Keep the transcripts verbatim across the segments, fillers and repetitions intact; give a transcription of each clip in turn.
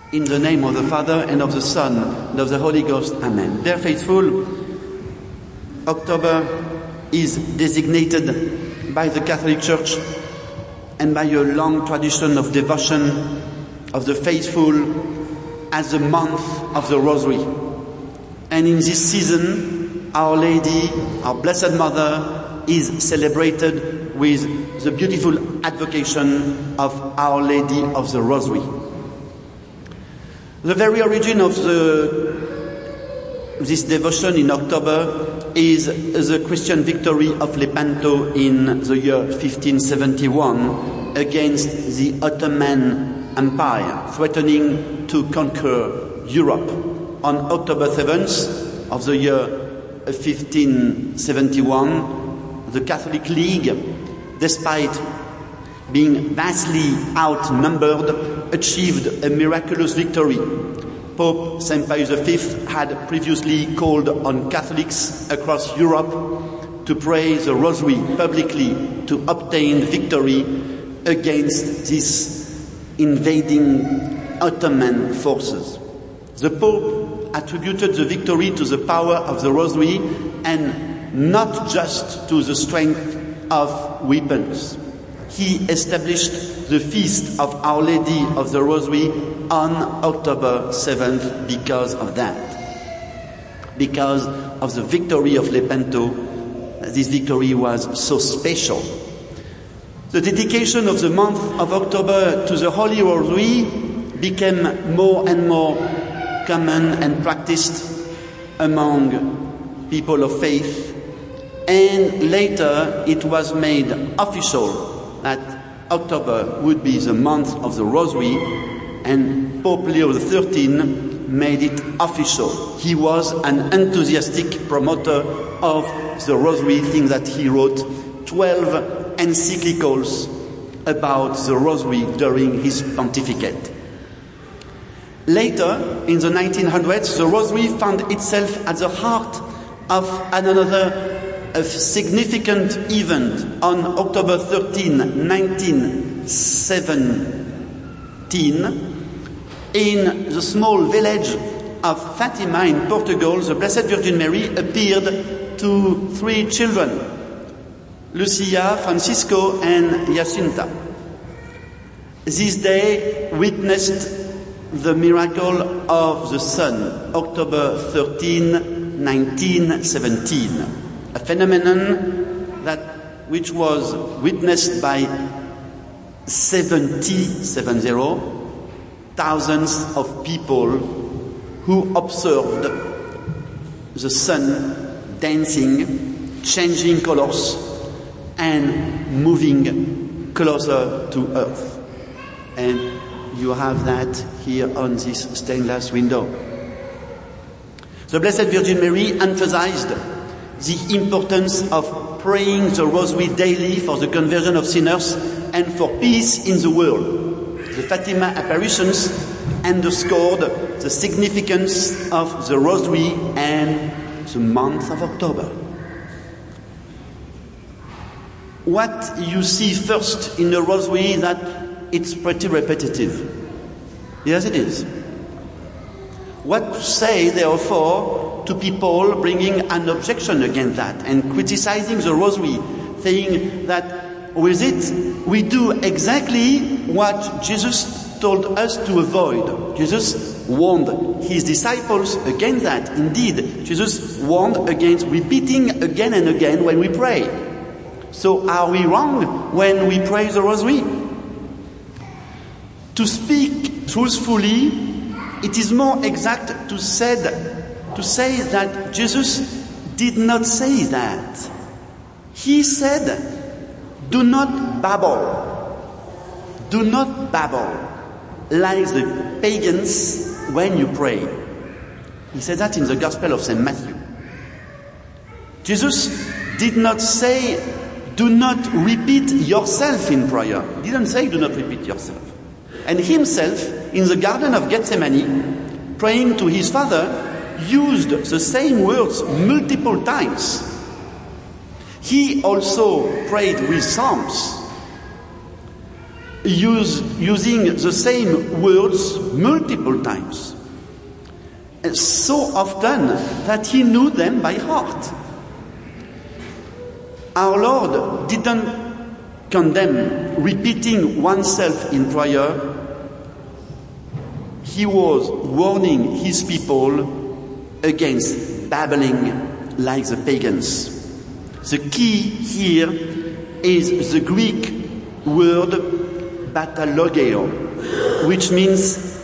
In the name of the Father, and of the Son, and of the Holy Ghost. Amen. Dear faithful, October is designated by the Catholic Church and by a long tradition of devotion of the faithful as the month of the Rosary. And in this season, Our Lady, our Blessed Mother, is celebrated with the beautiful advocation of Our Lady of the Rosary. The very origin of the, this devotion in October is the Christian victory of Lepanto in the year fifteen seventy-one against the Ottoman Empire, threatening to conquer Europe. On October seventh of the year fifteen seventy-one, the Catholic League, despite being vastly outnumbered, achieved a miraculous victory. Pope Saint Pius the Fifth had previously called on Catholics across Europe to pray the Rosary publicly to obtain victory against these invading Ottoman forces. The Pope attributed the victory to the power of the Rosary and not just to the strength of weapons. He established the feast of Our Lady of the Rosary on October seventh because of that. Because of the victory of Lepanto, this victory was so special. The dedication of the month of October to the Holy Rosary became more and more common and practiced among people of faith, and later it was made official that October would be the month of the Rosary, and Pope Leo the thirteenth made it official. He was an enthusiastic promoter of the Rosary, thing that he wrote twelve encyclicals about the Rosary during his pontificate. Later, in the nineteen hundreds, the Rosary found itself at the heart of another a significant event on October thirteenth, nineteen seventeen, in the small village of Fatima in Portugal. The Blessed Virgin Mary appeared to three children, Lucia, Francisco, and Jacinta. This day witnessed the miracle of the sun, October thirteenth, nineteen seventeen. A phenomenon that which was witnessed by seventy, seven zero, thousands of people who observed the sun dancing, changing colors, and moving closer to earth. And you have that here on this stained glass window. The Blessed Virgin Mary emphasized the importance of praying the Rosary daily for the conversion of sinners and for peace in the world. The Fatima apparitions underscored the significance of the Rosary and the month of October. What you see first in the Rosary, that it's pretty repetitive. Yes, it is. What to say, therefore, to people bringing an objection against that and criticizing the Rosary, saying that with it we do exactly what Jesus told us to avoid. Jesus warned his disciples against that. Indeed, Jesus warned against repeating again and again when we pray. So are we wrong when we pray the Rosary? To speak truthfully, it is more exact to said to say that Jesus did not say that. He said, do not babble. Do not babble like the pagans when you pray. He said that in the Gospel of Saint Matthew. Jesus did not say, do not repeat yourself in prayer. He didn't say, do not repeat yourself. And himself, in the Garden of Gethsemane, praying to his Father, used the same words multiple times. He also prayed with psalms. use, using the same words multiple times. So often that he knew them by heart. Our Lord didn't condemn repeating oneself in prayer. He was warning his people against babbling like the pagans. The key here is the Greek word batalogeo, which means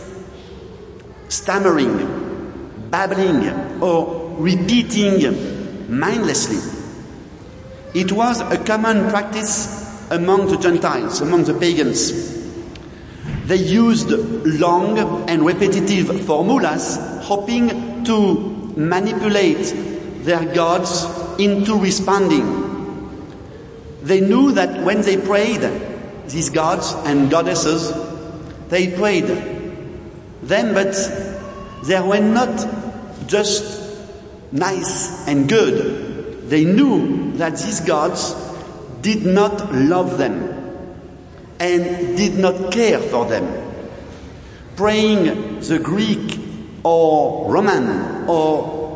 stammering, babbling, or repeating mindlessly. It was a common practice among the Gentiles, among the pagans. They used long and repetitive formulas, hoping to manipulate their gods into responding. They knew that when they prayed, these gods and goddesses, they prayed them, but they were not just nice and good. They knew that these gods did not love them and did not care for them. Praying the Greek or Roman or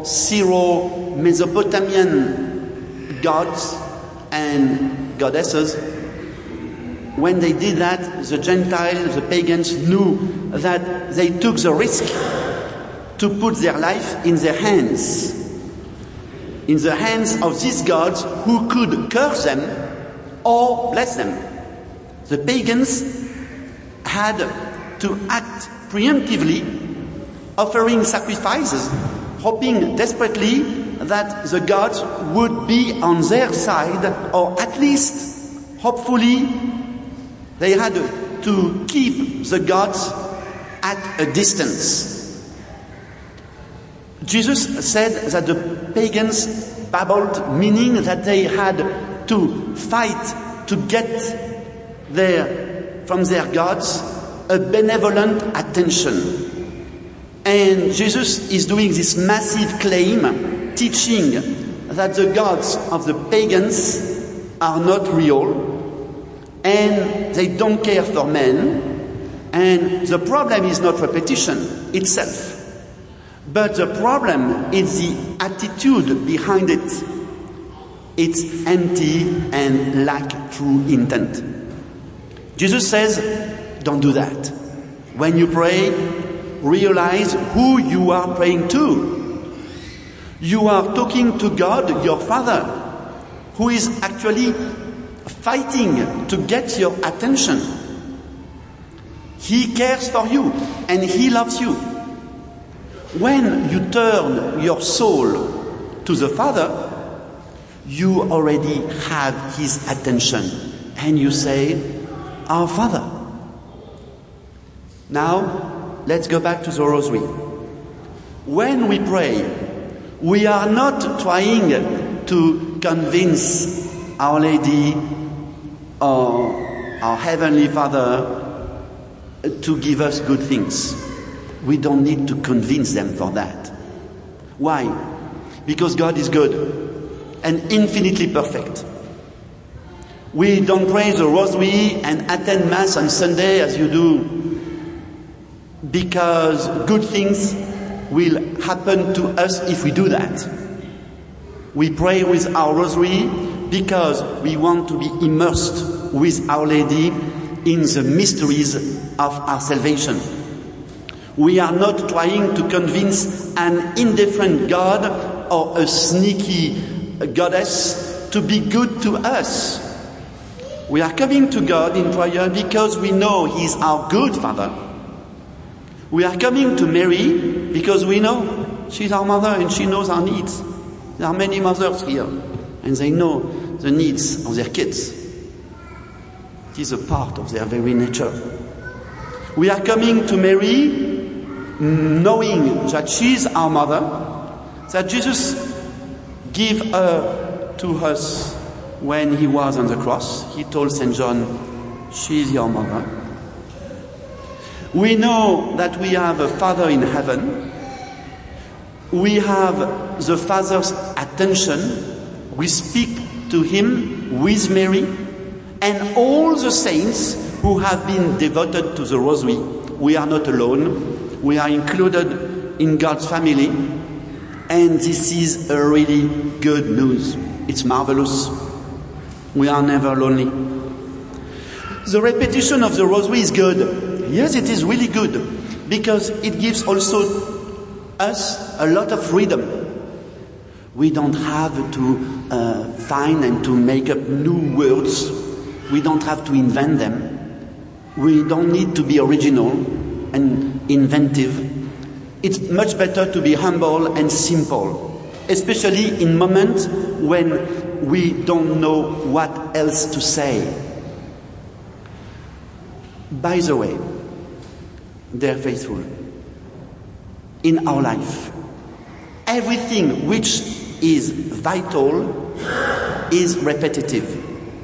Syro-Mesopotamian gods and goddesses, when they did that, the Gentiles, the pagans, knew that they took the risk to put their life in their hands, in the hands of these gods who could curse them or bless them. The pagans had to act preemptively, offering sacrifices, hoping desperately that the gods would be on their side, or at least, hopefully, they had to keep the gods at a distance. Jesus said that the pagans babbled, meaning that they had to fight to get their, from their gods a benevolent attention. And Jesus is doing this massive claim, teaching that the gods of the pagans are not real, and they don't care for men, and the problem is not repetition itself, but the problem is the attitude behind it. It's empty and lack true intent. Jesus says, don't do that. When you pray, realize who you are praying to. You are talking to God, your Father, who is actually fighting to get your attention. He cares for you and He loves you. When you turn your soul to the Father, you already have His attention and you say, Our Father. Now, let's go back to the rosary. When we pray, we are not trying to convince Our Lady or our Heavenly Father to give us good things. We don't need to convince them for that. Why? Because God is good and infinitely perfect. We don't pray the rosary and attend Mass on Sunday as you do because good things will happen to us if we do that. We pray with our rosary because we want to be immersed with Our Lady in the mysteries of our salvation. We are not trying to convince an indifferent God or a sneaky goddess to be good to us. We are coming to God in prayer because we know He is our good Father. We are coming to Mary because we know she's our mother and she knows our needs. There are many mothers here and they know the needs of their kids. It is a part of their very nature. We are coming to Mary knowing that she's our mother, that Jesus gave her to us when He was on the cross. He told Saint John, she's your mother. We know that we have a Father in heaven. We have the Father's attention. We speak to Him with Mary and all the saints who have been devoted to the rosary, we are not alone. We are included in God's family. And this is a really good news. It's marvelous. We are never lonely. The repetition of the rosary is good. Yes, it is really good, because it gives also us a lot of freedom. We don't have to uh, find and to make up new words. We don't have to invent them. We don't need to be original and inventive. It's much better to be humble and simple, especially in moments when we don't know what else to say. By the way, dear faithful, in our life, everything which is vital is repetitive.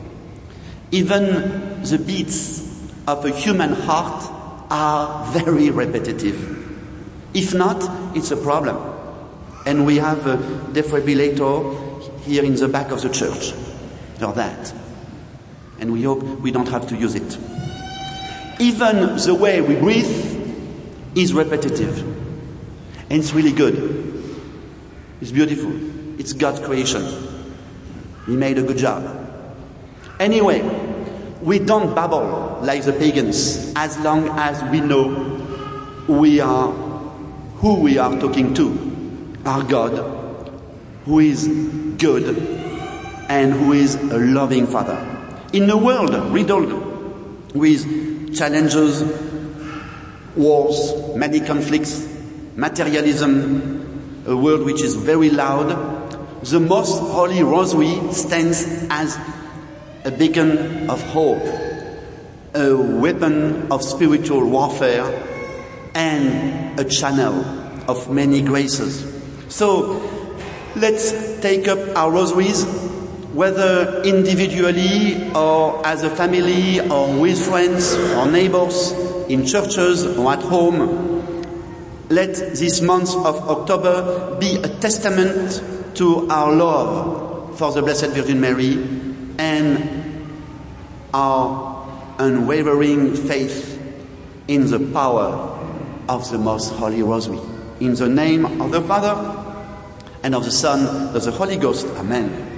Even the beats of a human heart are very repetitive. If not, it's a problem. And we have a defibrillator here in the back of the church for that. And we hope we don't have to use it. Even the way we breathe is repetitive. And it's really good. It's beautiful. It's God's creation. He made a good job. Anyway, we don't babble like the pagans as long as we know we are who we are talking to, our God, who is good and who is a loving Father. In a world riddled with challenges, wars, many conflicts, materialism, a world which is very loud, the Most Holy Rosary stands as a beacon of hope, a weapon of spiritual warfare, and a channel of many graces. So let's take up our rosaries, whether individually or as a family or with friends or neighbors, in churches or at home. Let this month of October be a testament to our love for the Blessed Virgin Mary and our unwavering faith in the power of the Most Holy Rosary. In the name of the Father, and of the Son, and of the Holy Ghost. Amen.